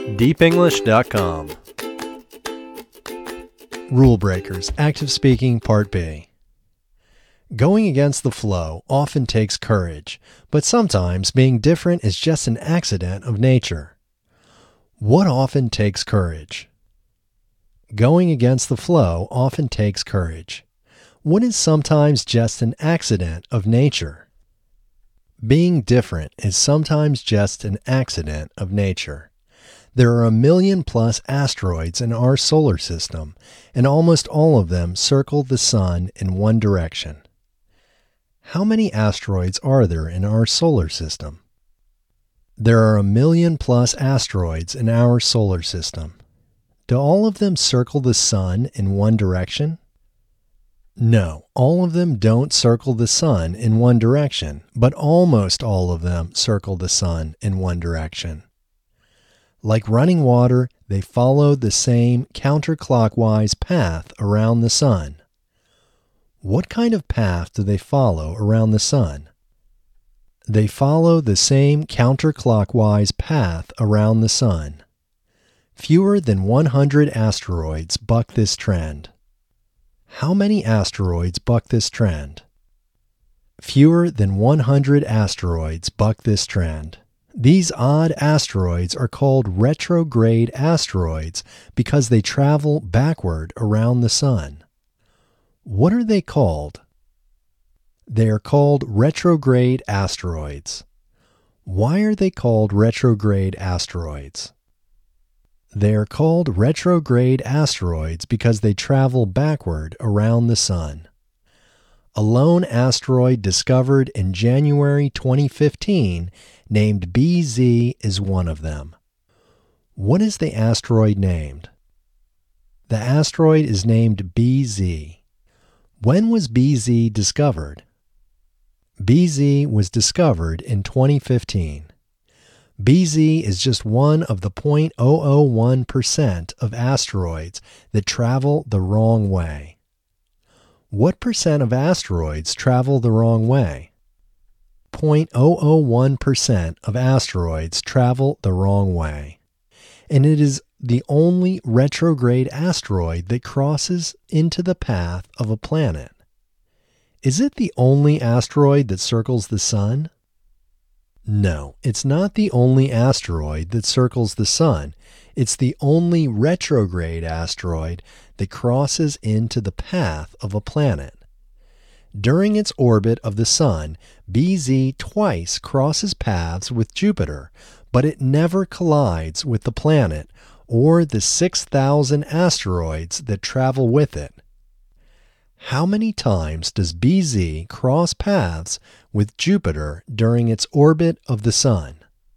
deepenglish.com. Rule Breakers, Active Speaking, Part B. Going against the flow often takes courage, but sometimes being different is just an accident of nature. What often takes courage? Going against the flow often takes courage. What is sometimes just an accident of nature? Being different is sometimes just an accident of nature. There are 1 million+ asteroids in our solar system, and almost all of them circle the sun in one direction. How many asteroids are there in our solar system? There are 1 million+ asteroids in our solar system. Do all of them circle the sun in one direction? No, all of them don't circle the sun in one direction, but almost all of them circle the sun in one direction. Like running water, they follow the same counterclockwise path around the sun. What kind of path do they follow around the sun? They follow the same counterclockwise path around the sun. Fewer than 100 asteroids buck this trend. How many asteroids buck this trend? Fewer than 100 asteroids buck this trend. These odd asteroids are called retrograde asteroids because they travel backward around the sun. What are they called? They are called retrograde asteroids. Why are they called retrograde asteroids? They are called retrograde asteroids because they travel backward around the sun. A lone asteroid discovered in January 2015 named BZ is one of them. What is the asteroid named? The asteroid is named BZ. When was BZ discovered? BZ was discovered in 2015. BZ is just one of the 0.001% of asteroids that travel the wrong way. What percent of asteroids travel the wrong way? 0.001% of asteroids travel the wrong way. And it is the only retrograde asteroid that crosses into the path of a planet. Is it the only asteroid that circles the sun? No, it's not the only asteroid that circles the sun. It's the only retrograde asteroid that crosses into the path of a planet. During its orbit of the sun, BZ twice crosses paths with Jupiter, but it never collides with the planet or the 6,000 asteroids that travel with it. How many times does BZ cross paths with Jupiter during its orbit of the sun?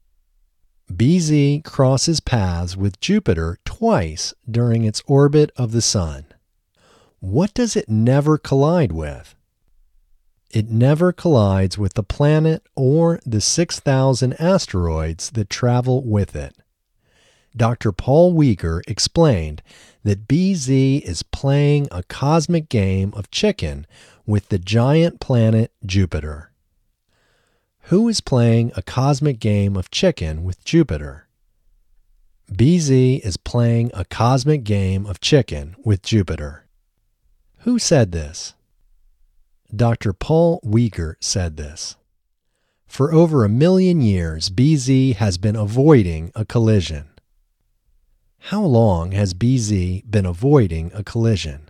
BZ crosses paths with Jupiter twice during its orbit of the sun. What does it never collide with? It never collides with the planet or the 6,000 asteroids that travel with it. Dr. Paul Weger explained that BZ is playing a cosmic game of chicken with the giant planet Jupiter. Who is playing a cosmic game of chicken with Jupiter? BZ is playing a cosmic game of chicken with Jupiter. Who said this? Dr. Paul Weger said this. For over 1 million years, BZ has been avoiding a collision. How long has BZ been avoiding a collision?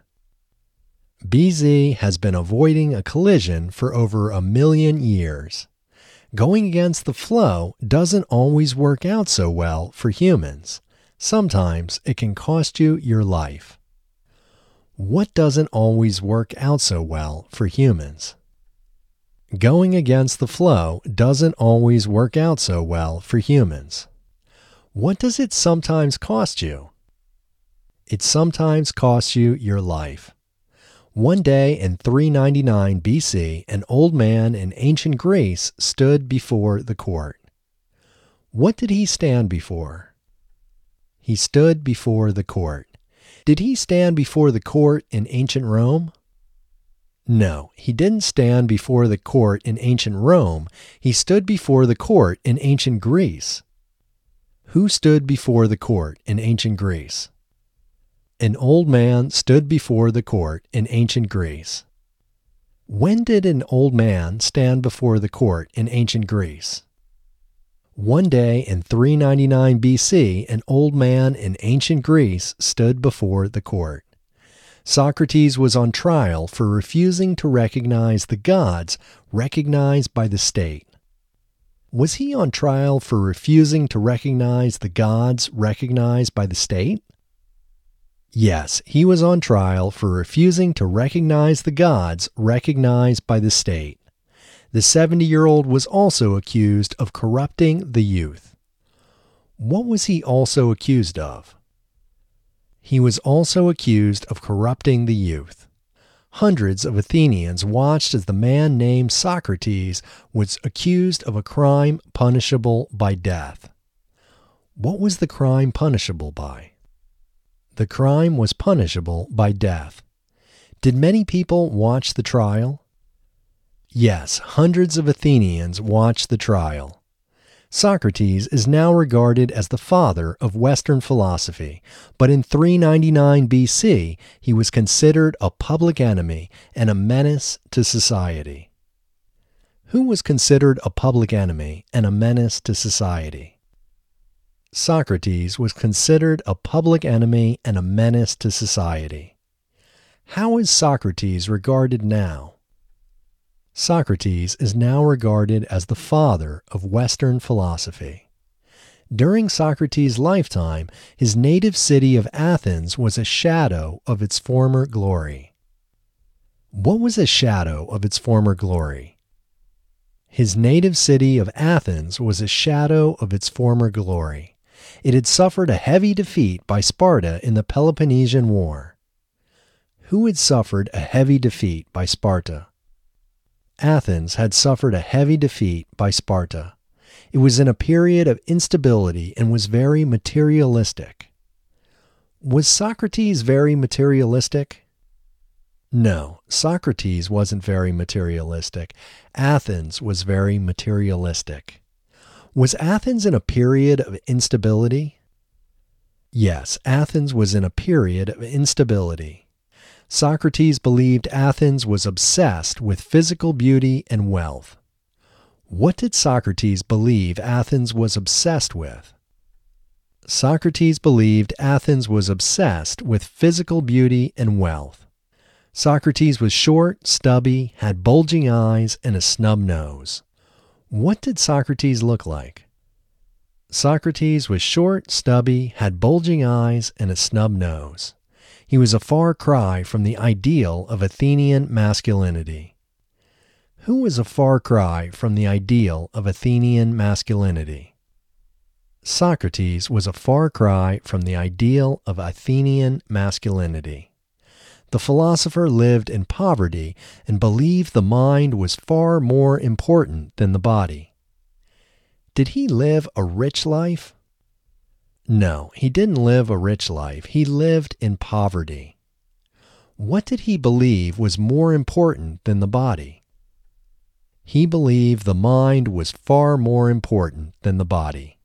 BZ has been avoiding a collision for over 1 million years. Going against the flow doesn't always work out so well for humans. Sometimes it can cost you your life. What doesn't always work out so well for humans? Going against the flow doesn't always work out so well for humans. What does it sometimes cost you? It sometimes costs you your life. One day in 399 BC, an old man in ancient Greece stood before the court. What did he stand before? He stood before the court. Did he stand before the court in ancient Rome? No, he didn't stand before the court in ancient Rome. He stood before the court in ancient Greece. Who stood before the court in ancient Greece? An old man stood before the court in ancient Greece. When did an old man stand before the court in ancient Greece? One day in 399 BC, an old man in ancient Greece stood before the court. Socrates was on trial for refusing to recognize the gods recognized by the state. Was he on trial for refusing to recognize the gods recognized by the state? Yes, he was on trial for refusing to recognize the gods recognized by the state. The 70-year-old was also accused of corrupting the youth. What was he also accused of? He was also accused of corrupting the youth. Hundreds of Athenians watched as the man named Socrates was accused of a crime punishable by death. What was the crime punishable by? The crime was punishable by death. Did many people watch the trial? Yes, hundreds of Athenians watched the trial. Socrates is now regarded as the father of Western philosophy, but in 399 BC he was considered a public enemy and a menace to society. Who was considered a public enemy and a menace to society? Socrates was considered a public enemy and a menace to society. How is Socrates regarded now? Socrates is now regarded as the father of Western philosophy. During Socrates' lifetime, his native city of Athens was a shadow of its former glory. What was a shadow of its former glory? His native city of Athens was a shadow of its former glory. It had suffered a heavy defeat by Sparta in the Peloponnesian War. Who had suffered a heavy defeat by Sparta? Athens had suffered a heavy defeat by Sparta. It was in a period of instability and was very materialistic. Was Socrates very materialistic? No, Socrates wasn't very materialistic. Athens was very materialistic. Was Athens in a period of instability? Yes, Athens was in a period of instability. Socrates believed Athens was obsessed with physical beauty and wealth. What did Socrates believe Athens was obsessed with? Socrates believed Athens was obsessed with physical beauty and wealth. Socrates was short, stubby, had bulging eyes, and a snub nose. What did Socrates look like? Socrates was short, stubby, had bulging eyes, and a snub nose. He was a far cry from the ideal of Athenian masculinity. Who was a far cry from the ideal of Athenian masculinity? Socrates was a far cry from the ideal of Athenian masculinity. The philosopher lived in poverty and believed the mind was far more important than the body. Did he live a rich life? No, he didn't live a rich life. He lived in poverty. What did he believe was more important than the body? He believed the mind was far more important than the body.